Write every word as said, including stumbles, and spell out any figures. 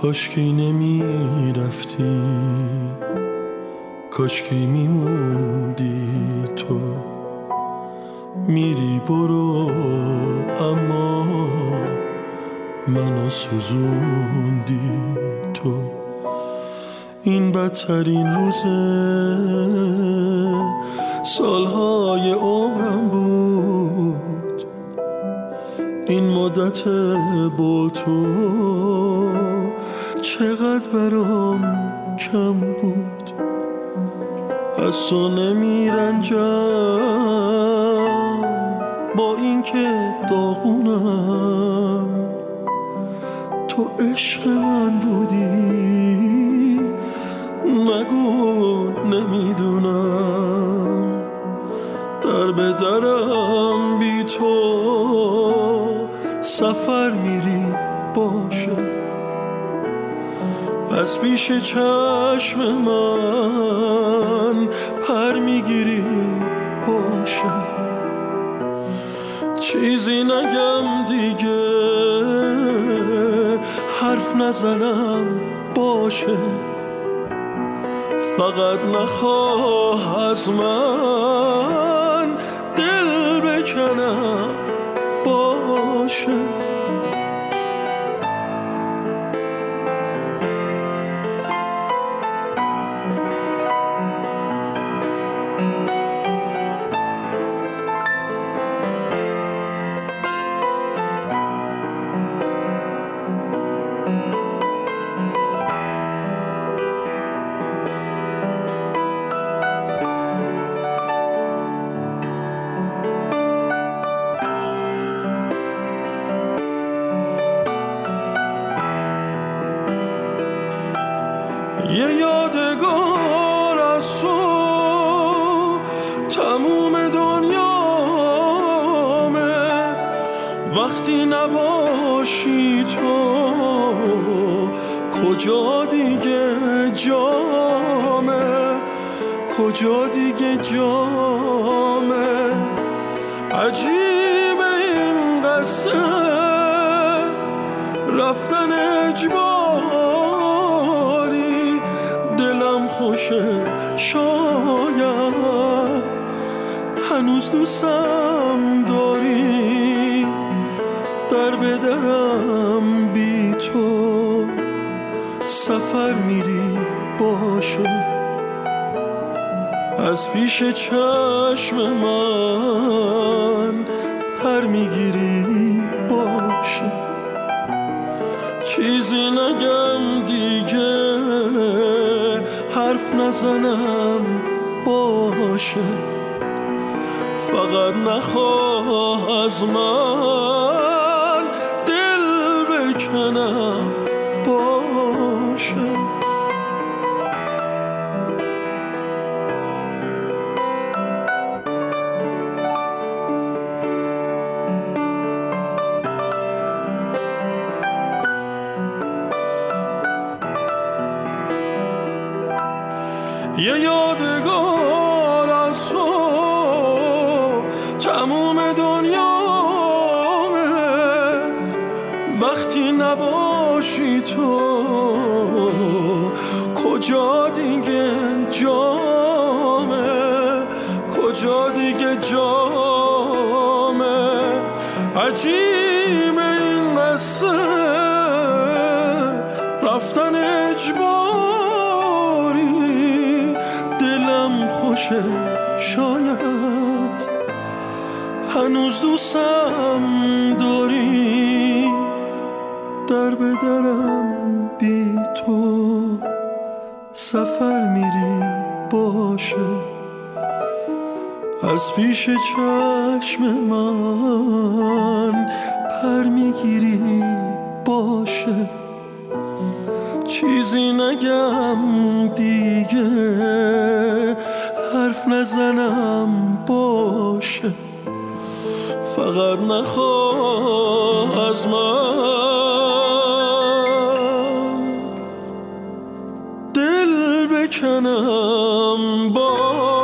کاشکی نمی رفتی، کاشکی میموندی. تو میری برو اما منو سوزوندی. تو این بدترین روزه سالهای عمرم بود، این مدت با تو چقدر برام کم بود. از تو نمی رنجم با اینکه داغونم، تو عشق من بودی، نگو نمیدونم. در به درم بی تو سفر میری باشه، از پیش چشم من پر میگیری باشه. چیزی نگم دیگه، حرف نزنم باشه، فقط نخواه از من دل بکنم باشه. یه یادگار از تو تموم دنیامه، وقتی نباشی تو کجا دیگه جامه، کجا دیگه جامه. عجیبه این قصه رفتن اجباری، دلم خوشه شاید هنوز دوستم داری. در به درم بی تو سفر میری باشه، از پیش چشم من پر میگیری باشه. چیزی نگم دیگه، حرف نزنم باشه، فقط نخواه از من دل بکنم باشه. یه یادگار از تو تموم دنیامه، وقتی نباشی تو کجا دیگه جامه، کجا دیگه جامه. عجیبه این قصه رفتن اجباری، دلم خوشه شاید هنوز دوستم داری. در به درم بی تو سفر میری باشه، از پیش چشم من پر میگیری باشه. چیزی نگم دیگه، حرف نزنم باشه، فقط نخواه از من دل بکنم باشه.